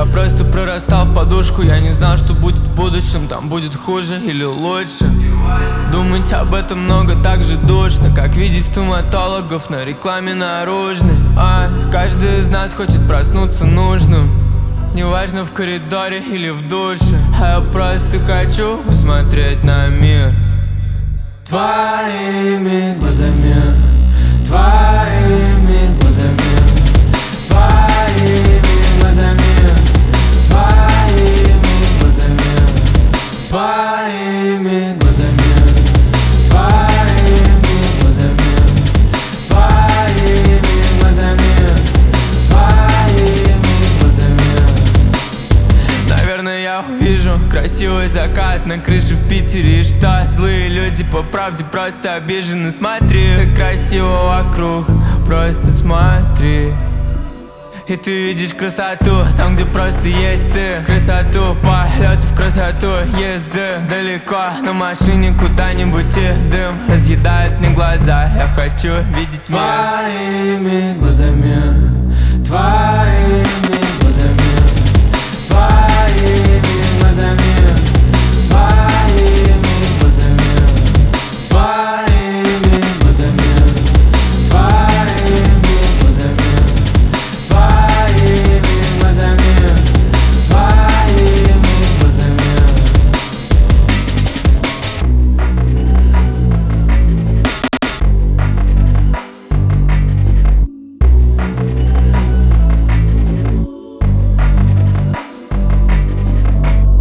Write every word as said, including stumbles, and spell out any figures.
Я просто прорастал в подушку. Я не знал, что будет в будущем. Там будет хуже или лучше. Думать об этом много, так же душно, как видеть стоматологов на рекламе наружной. А каждый из нас хочет проснуться нужным, неважно в коридоре или в душе. А я просто хочу посмотреть на мир твоими глазами, твоими глазами, твоими глазами, твоими глазами, твоими глазами, твоими глазами, твоими глазами, твоими глазами. Наверное, я увижу красивый закат на крыше в Питере. И что? Злые люди по правде просто обижены. Смотри, как красиво вокруг, просто смотри. И ты видишь красоту там, где просто есть ты. Красоту полетов, красоту езды далеко на машине куда-нибудь, и дым разъедает мне глаза. Я хочу видеть мир твоими глазами, твоими